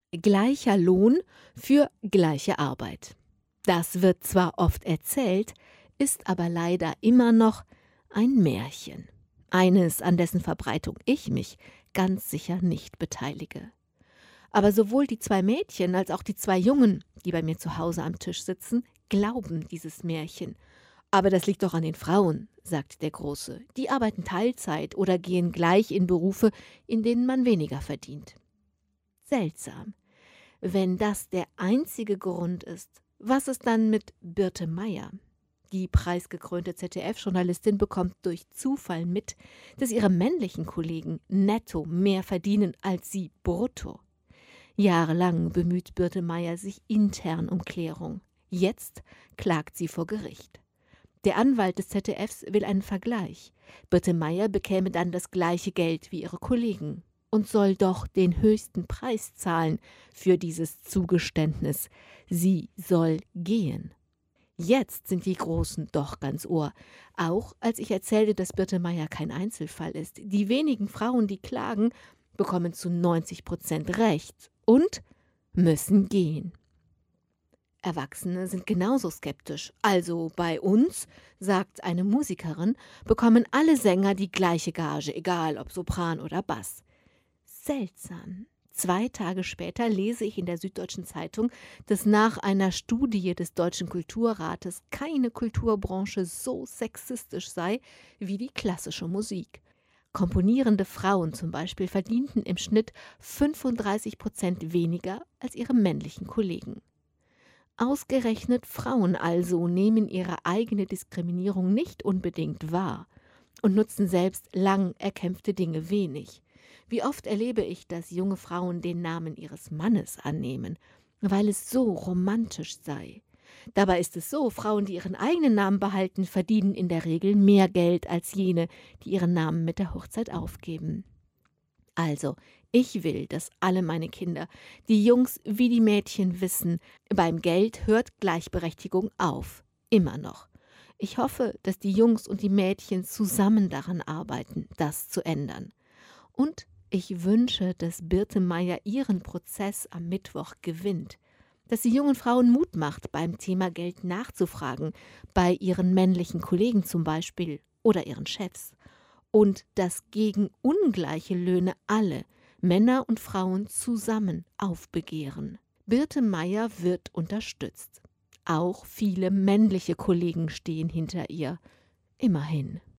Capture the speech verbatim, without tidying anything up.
Gleicher Lohn für gleiche Arbeit. Das wird zwar oft erzählt, ist aber leider immer noch ein Märchen. Eines, an dessen Verbreitung ich mich ganz sicher nicht beteilige. Aber sowohl die zwei Mädchen als auch die zwei Jungen, die bei mir zu Hause am Tisch sitzen, glauben dieses Märchen. Aber das liegt doch an den Frauen, sagt der Große. Die arbeiten Teilzeit oder gehen gleich in Berufe, in denen man weniger verdient. Seltsam. Wenn das der einzige Grund ist, was ist dann mit Birte Meier? Die preisgekrönte Z D F-Journalistin bekommt durch Zufall mit, dass ihre männlichen Kollegen netto mehr verdienen als sie brutto. Jahrelang bemüht Birte Meier sich intern um Klärung. Jetzt klagt sie vor Gericht. Der Anwalt des Z D Fs will einen Vergleich. Birte Meier bekäme dann das gleiche Geld wie ihre Kollegen und soll doch den höchsten Preis zahlen für dieses Zugeständnis. Sie soll gehen. Jetzt sind die Großen doch ganz Ohr. Auch als ich erzählte, dass Birte Meier kein Einzelfall ist. Die wenigen Frauen, die klagen, bekommen zu neunzig Prozent Recht und müssen gehen. Erwachsene sind genauso skeptisch. Also bei uns, sagt eine Musikerin, bekommen alle Sänger die gleiche Gage, egal ob Sopran oder Bass. Seltsam. Zwei Tage später lese ich in der Süddeutschen Zeitung, dass nach einer Studie des Deutschen Kulturrates keine Kulturbranche so sexistisch sei wie die klassische Musik. Komponierende Frauen zum Beispiel verdienten im Schnitt fünfunddreißig Prozent weniger als ihre männlichen Kollegen. Ausgerechnet Frauen also nehmen ihre eigene Diskriminierung nicht unbedingt wahr und nutzen selbst lang erkämpfte Dinge wenig. Wie oft erlebe ich, dass junge Frauen den Namen ihres Mannes annehmen, weil es so romantisch sei. Dabei ist es so, Frauen, die ihren eigenen Namen behalten, verdienen in der Regel mehr Geld als jene, die ihren Namen mit der Hochzeit aufgeben. Also, ich will, dass alle meine Kinder, die Jungs wie die Mädchen, wissen, beim Geld hört Gleichberechtigung auf. Immer noch. Ich hoffe, dass die Jungs und die Mädchen zusammen daran arbeiten, das zu ändern. Und ich wünsche, dass Birte Meier ihren Prozess am Mittwoch gewinnt, dass sie jungen Frauen Mut macht, beim Thema Geld nachzufragen, bei ihren männlichen Kollegen zum Beispiel oder ihren Chefs, und dass gegen ungleiche Löhne alle, Männer und Frauen, zusammen aufbegehren. Birte Meier wird unterstützt. Auch viele männliche Kollegen stehen hinter ihr. Immerhin.